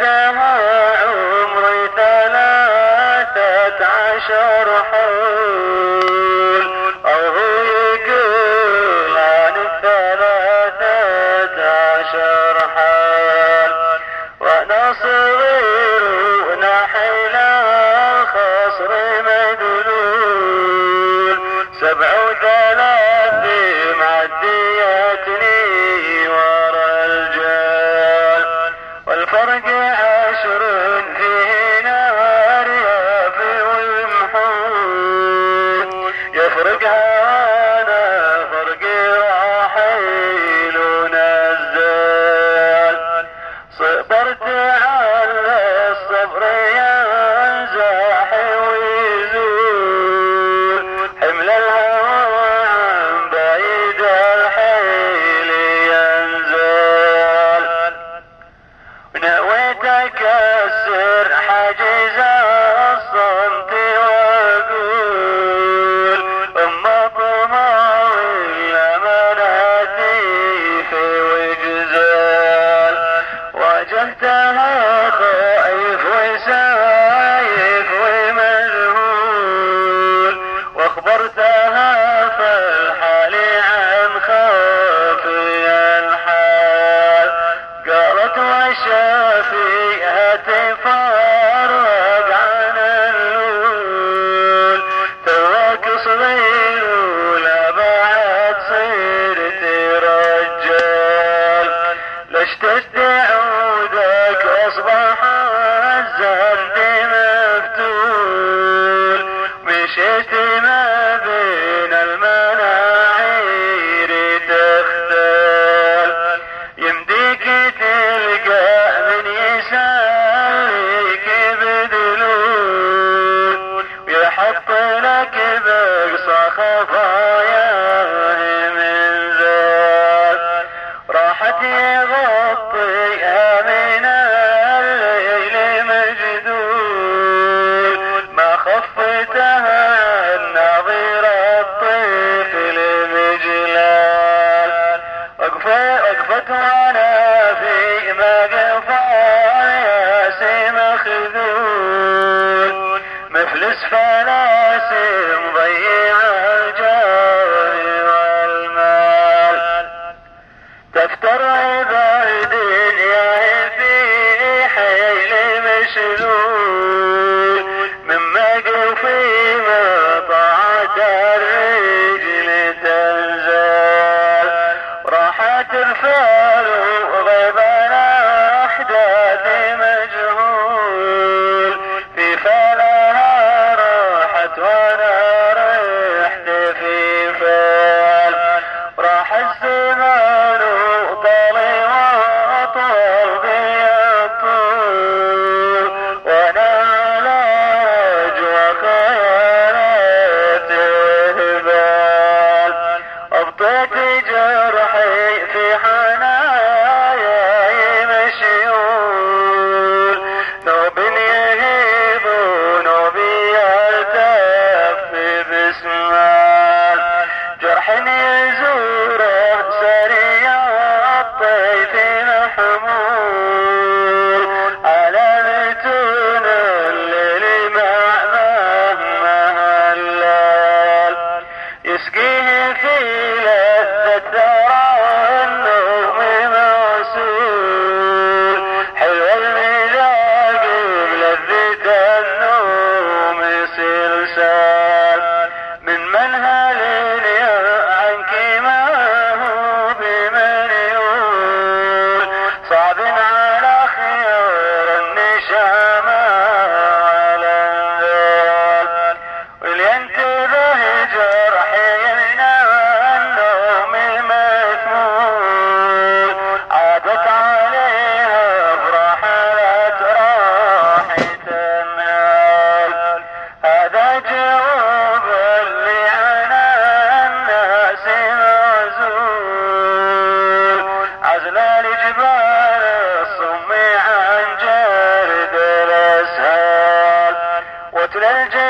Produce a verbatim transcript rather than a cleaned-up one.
وجهتها عمري ثلاثة عشر حول، أو هو يقول عن الثلاثة عشر حال، وأنا صغير ونحيل الخصر مدلول، سبع وثلاثين معديتني ورا الجال، والفرق عشر فيه نار يافي والمحول، يفرقها وانا فرقي راحيل ونزال، صبرت على الصبر ينزاح ويزول، حمل الهوى عن بعيد الحيل ينزال، ونويت اكسر حاجز الصمت واقول اما طمعي اماناتي في وجزال، واجهتها خايف وسايف ومذهول، واخبرتها فالحال عن خافي الحال، قالت وشافيها تفرق عن اللول، تواك صغير ولا بعد صرت رجال، لاشتد عودك اصبح الزند مفتول، مشيت ما بين المناعير تختال، يمديك تلقى من يسالك بدلول، ويحط لك بقصى خفاياه من ذات، راحت يغطيها من الليل مجدول، ما خفتها النظير الطفل مجلال، وقفت وانا في مقفى ياسي مخذول، مفلس فلاسي مضيع الجاه والمال، تفتر عباد ياه في حيل مشلول، من مقفي ما طاعت الرجل تنزال، راحت الفال وغيب الاحداث مجهول، في فالها راحت وانا رحت في فال، راح الزمان وطالي واطول بي الطول، وانا على رجوى خيالات هبال، ابطيت جرحي في حناياي مشيول، نوب يهيب ونوب يلتف بسمال، جرح يزوره سريع الطيف محمول، على متون الليل مع مهمه الليل، يسقيه في لذة ثرى النوم موصول، حلو المذاق بلذة النوم سلسال، من منهل عنك ما هو بمن يقول، صعب على خير النشامة على الذال، ولينتبه جرحي من النوم المثمول، عادت عليها برحلة راحي تنال، هذا جواب اللي عنا الناس معزول، عزل الجبال الصم عن جرد الاسهال، وتل